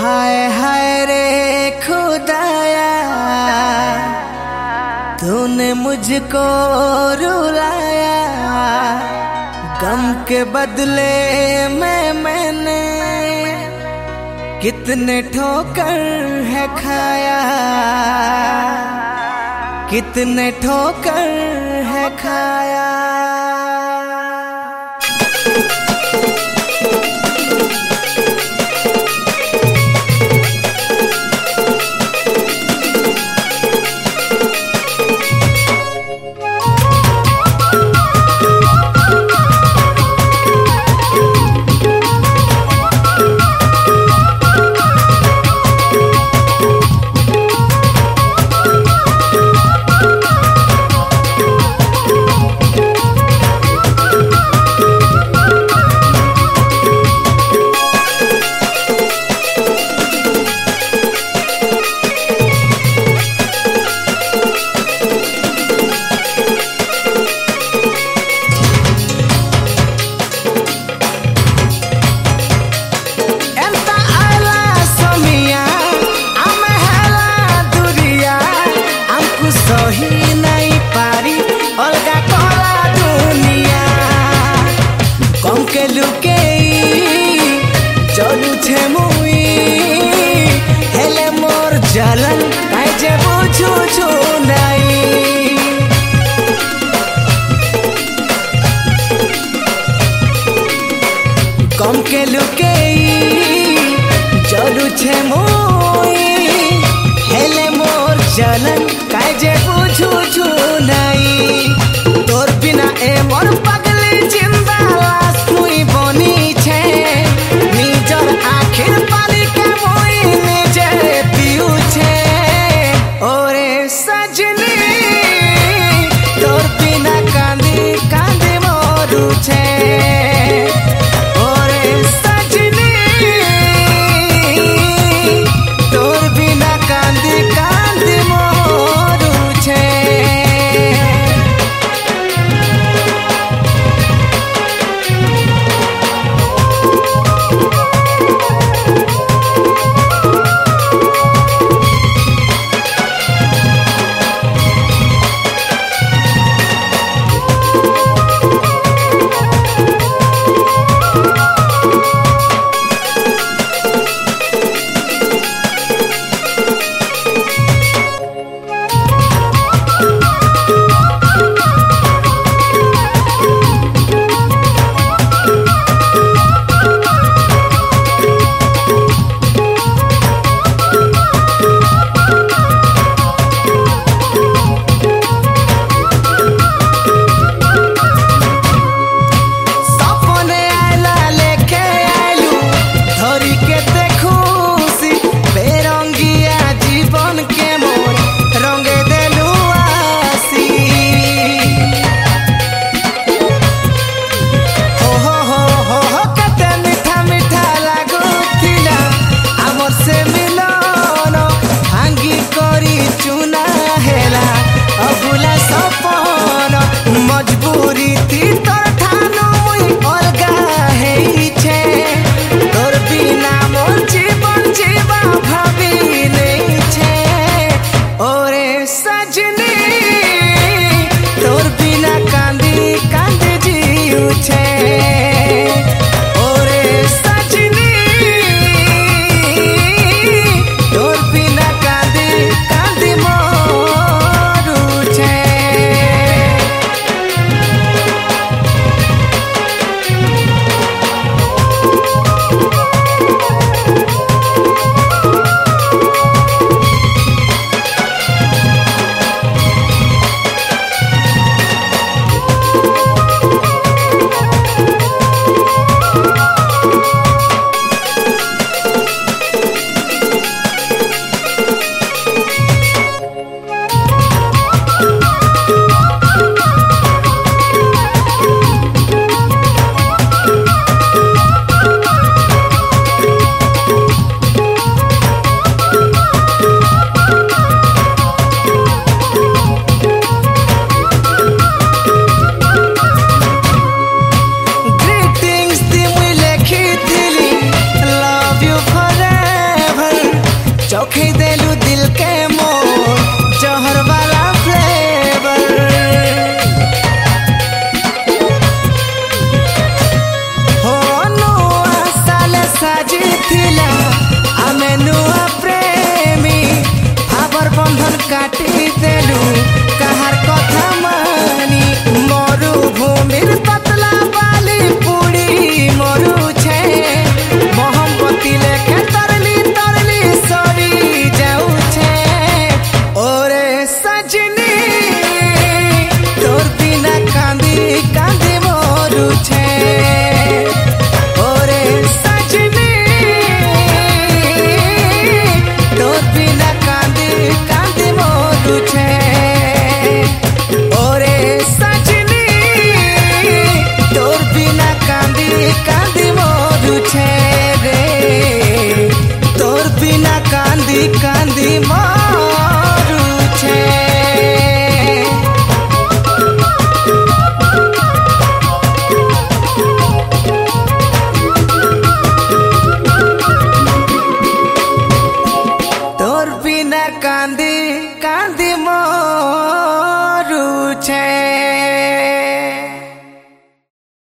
हाय हाय रे खुदाया, तूने मुझको रुलाया। गम के बदले में मैंने कितने ठोकर है खाया, कितने ठोकर है खाया। सही नहीं पारी अलगा कला दुनिया, कम के लुके चलू छे मुई हेले मोर जलन काई जे बुझू छु नहीं। कम के लुके चलू छे मुई हेले मोर जलन काई जे बुझू छु नहीं। तोर बिना ए मोर पगली जिंदा लाश मुई बनी छे, निजर आखिर पानी के मुई निजे पियू छे। ओरे सजनी चौखे देलू दिल के मोर जहर वाला फ्लेवर हो नुआ साले साजी थिला आमे नुआ प्रेमी भाबर बंधन काटी देलू कहार कथा मानी मरु भूमिर पतला बाली पुड़ी मरु छे मोहब्बती लेके तरली तरली सरी जाऊ छे ओरे सजनी तोर बिना कांदी कांदी मरु छे ओरे सजनी तोर बिना कांदी कांदी मरु छे ओरे सजनी तोर बिना कांदी कांदी मरु छे रे तोर बिना कांदी कांदी मरु छे तोर बिना कांदी कांदी मरु छे।